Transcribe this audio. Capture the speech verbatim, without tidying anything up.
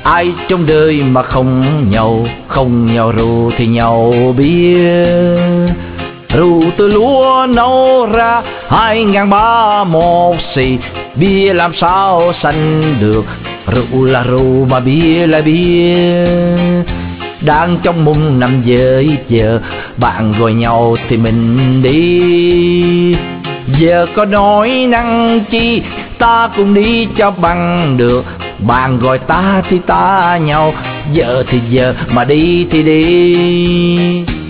Ai trong đời mà không nhậu, không nhậu rượu thì nhậu bia. Rượu từ lúa nấu ra hai ngàn ba một xì, bia làm sao sanh được. Rượu là rượu mà bia là bia. Đang trong mùng năm với vợ, bạn gọi nhau thì mình đi. Giờ có nói năng chi, ta cùng đi cho bằng được. Bạn gọi ta thì ta nhau, vợ thì vợ mà đi thì đi.